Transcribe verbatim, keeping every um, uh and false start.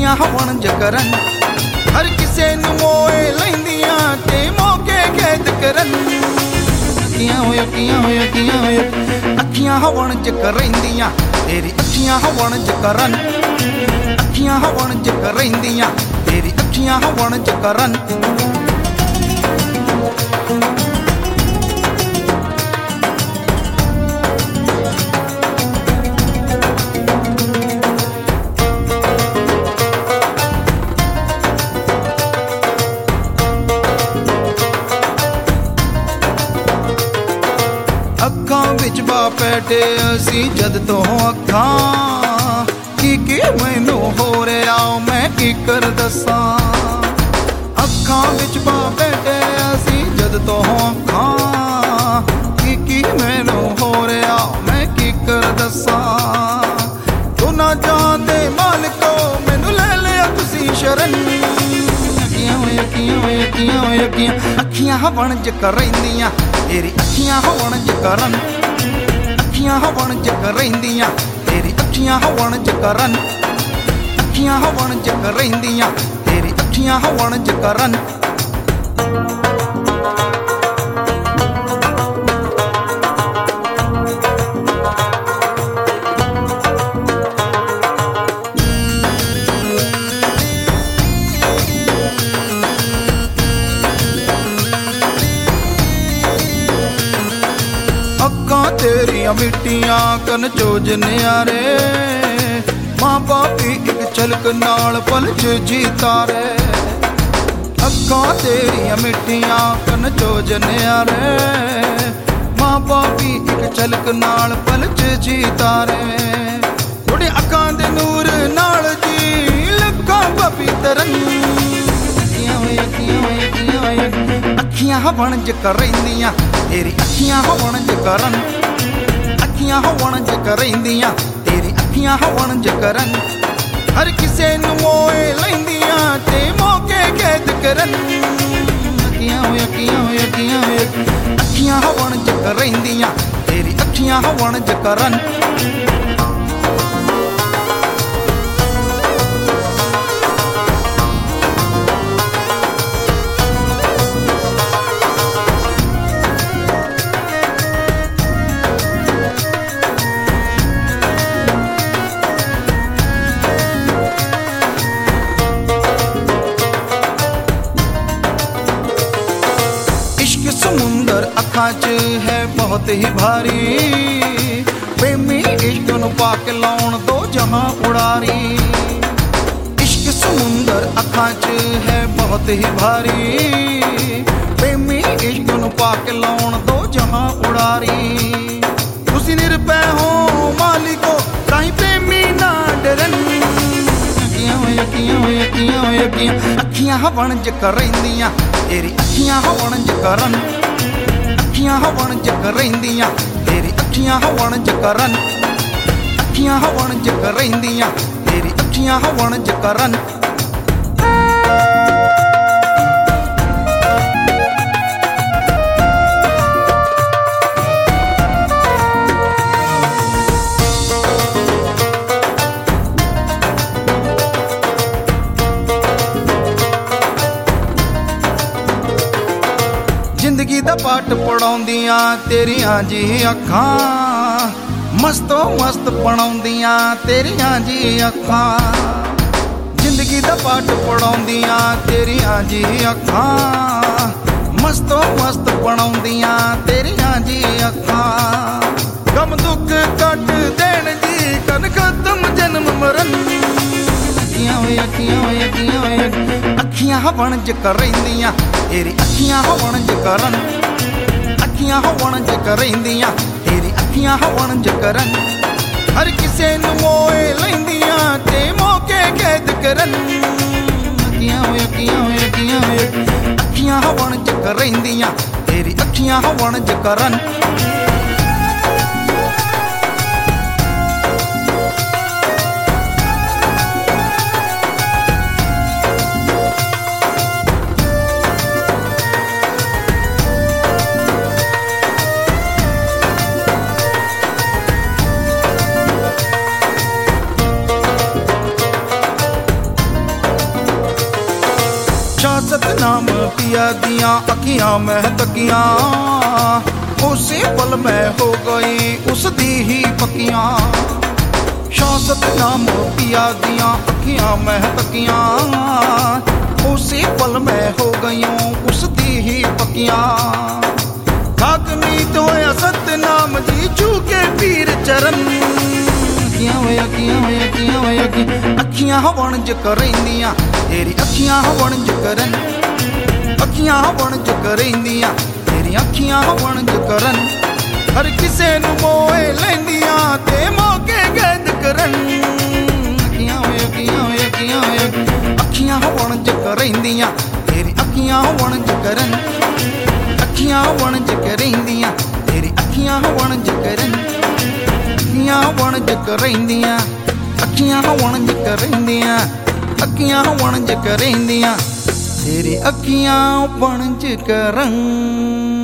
अखियां वणज करन हर किसे नू मोए लैंदियां ते मौके कैद करन अखियां होए अखियां होए अखियां होए अखियां वणज करैंदियां तेरी अखियां वणज करन अखियां वणज करैंदियां तेरी अखियां वणज करन अखां विच बा पैठे असी जद तो अखां की की मैनू हो रहा मैं की कर दसां अखां विच बा पैठे असी जद तो अखां की की मैनू हो रहा मैं की कर दसां तू ना जानदे मालिको मैनू ले लिया तुसी शरण अखियां होए अखियां होए अखियां होए अखियां अखियां वणज करैंदियां तेरी अखियां वणज करन अखियां वणज करैंदियां तेरी अखियां वणज करन अखियां वणज करैंदियां तेरी अखियां वणज करन अक्कां तेरिया मिट्टियां कन चोज न्यारे मां बापी एक झलक नाल पल च जीता रे अक्कां तेरिया मिट्टियां कन चोज न्यारे मां बापी एक झलक नाल पल च जीता रे थोड़े अक्कां दे नूर नाल जी लखां बापी तरन अखियां होए अखियां होए अखियां होए अखियां वणज करैंदियां तेरी अखियां वणज करन अखियां वणज करैंदियां तेरी अखियां वणज करन हर किसे नू मोए लैंदियां ते मौके कैद करन अखियां होए अखियां होए अखियां होए अखियां वणज करैंदियां तेरी अखियां वणज करन समुंदर अखां च है बहुत ही भारी प्रेमी इश्क नू पाके लाउण दो जहां उड़ारी इश्क समुंदर अखां च है बहुत ही भारी प्रेमी इश्क नू पाके लाउण दो जहां उड़ारी तुसी निरपै हो मालिको ताहीं प्रेमी ना डरन अखियां होए अखियां होए अखियां होए अखियां अखियां वणज करैंदियां तेरी अखियां वणज करन अखियां वणज करैंदियां तेरी अखियां वणज करन अखियां वणज करैंदियां तेरी अखियां वणज करन जिंदगी दा पाठ पढ़ाउंदियां तेरियां जी अखां मस्तो मस्त बनाउंदियां तेरियां जी अखां जिंदगी दा पाठ पढ़ाउंदियां तेरियां जी अखां मस्तो मस्त बनाउंदियां तेरियां जी अखां गम दुख कट देण जी कन खत्म जन्म मरण अखियां होए अखियां होए अखियां होए अखियां वणज करैंदियां तेरी अखियां वणज करन अखियां वणज करैंदियां तेरी अखियां वणज करन हर किसे नू मोए लैंदियां ते मौके कैद करन अखियां होए अखियां होए अखियां होए अखियां वणज करैंदियां तेरी अखियां वणज करन शाह सतनाम पिया दिया अखियां मैं तकियां, उसी पल मैं हो गई उसदी ही पकियां। शाह सतनाम पिया दिया अखियां मैं तकियां, उसी पल मैं हो गई उसदी ही पकियां। खाकनी तो सतनाम जी चूके पीर चरण, अखियां होए अखियां होए अखियां होए अखियां वणज करैंदियां तेरी अखियां वणज करन, अखियां वणज करैंदियां तेरी अखियां वणज करन। हर किसे नू मोए लैंदियां ते मौके कैद करन, अखियां होए अखियां होए अखियां होए अखियां वणज करैंदियां तेरी अखियां वणज करन, अखियां वणज करैंदियां तेरी अखियां वणज करन। अखियां वणज करैंदियां अखियां वणज करैंदियां अखियां वणज करैंदियां तेरी अखियां वणज करन।